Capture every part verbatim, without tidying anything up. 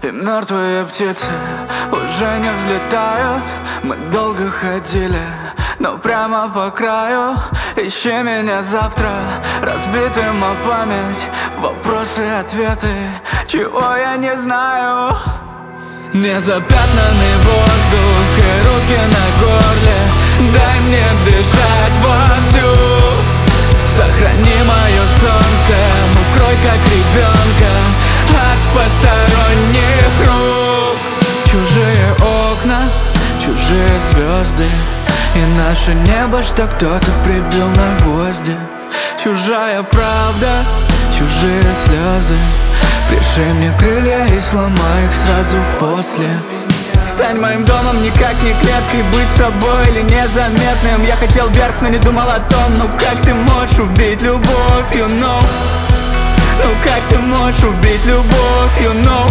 И мертвые птицы уже не взлетают. Мы долго ходили, но прямо по краю. Ищи меня завтра, разбитым о память. Вопросы, ответы, чего я не знаю. Незапятнанный воздух и руки на горле. Дай мне дышать вовсю. Сохрани мое солнце, укрой как ребенка от посторонних рук. Чужие окна, чужие звезды, и наше небо, что кто-то прибил на гвозди. Чужая правда, чужие слезы. Пришей мне крылья и сломай их сразу после. Стань моим домом, никак не клеткой. Быть собой или незаметным. Я хотел вверх, но не думал о том. Ну как ты можешь убить любовь, you know? Ну как ты можешь убить любовь, you know?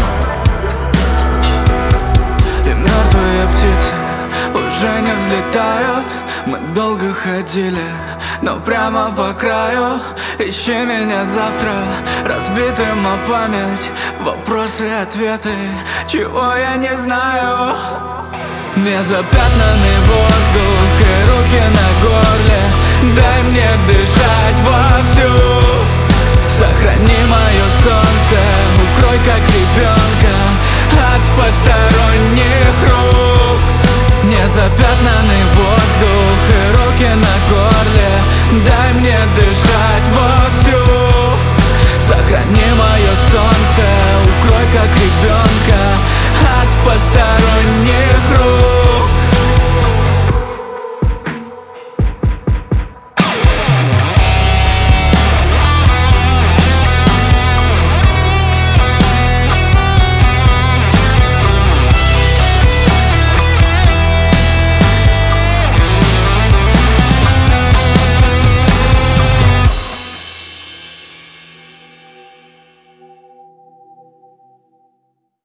И мертвые птицы уже не взлетают. Мы долго ходили, но прямо по краю. Ищи меня завтра, разбитым о память. Вопросы, ответы, чего я не знаю. Незапятнанный воздух и руки на горле. Дай мне дышать вовсю. Сохрани мое солнце, укрой как ребенка от посторонних рук. Незапятнанный воздух и руки на горле. Дай мне дышать вовсю. Сохрани мое солнце, укрой как ребенка от посторонних рук.